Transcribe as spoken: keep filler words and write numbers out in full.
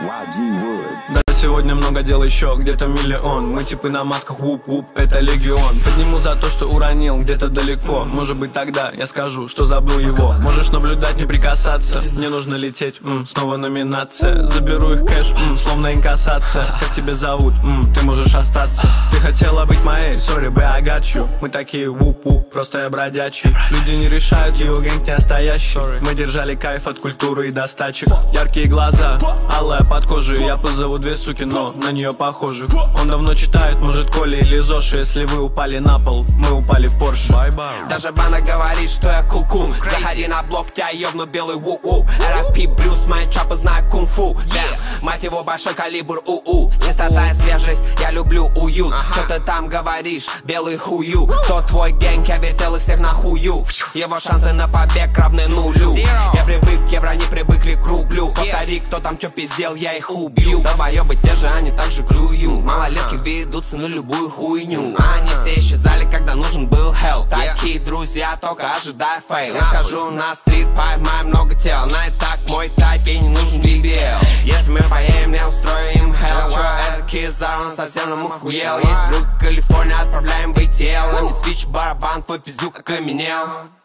Да, сегодня много дел еще, где-то миллион. Мы типы на масках, вуп-вуп, это легион. Подниму за то, что уронил где-то далеко. Может быть тогда я скажу, что забыл его. Можешь наблюдать, не прикасаться. Мне нужно лететь, м, снова номинация. Заберу их кэш, м, словно инкассация. Как тебя зовут, м, ты можешь остаться. Ты хотела быть моей, sorry, б, I got you. Мы такие вуп-вуп, просто я бродячий. Люди не решают, его гэнг не настоящий. Мы держали кайф от культуры и достачек. Яркие глаза, алая под кожей. Я позову две суки, но на нее похожих. Он давно читает, может, Коля или Зоши. Если вы упали на пол, мы упали в Порше. Даже Бана говорит, что я куку. Заходи на блок, тебя ёбну белый ву-у. эр эф пи Брюс, мои чапы знают кунг-фу. Мать его, большой калибр, у-у. Чистота и свежесть, я люблю уют. Чё ты там говоришь, белый хую? Кто твой гэнг, я вертел их всех на хую. Его шансы на побег равны нулю. Я привык к евро, не привыкли к рублю. Повтори, кто там чё пиздел, я их убью. Долбоёбы те же, они так же клюют. Малолетки ведутся на любую хуйню. Они все исчезали, когда нужен был hell. Такие друзья, только ожидай фейл. Я схожу на стрит, поймаю много тел. На и так мой тайп, ей не нужен би би эл. Если мы поедем, я устрою им hell. Чё, это Кизар, он совсем нам охуел. Есть рук Калифорния, отправляем бейтел. На мне свич, барабан, твой пиздюк окаменел.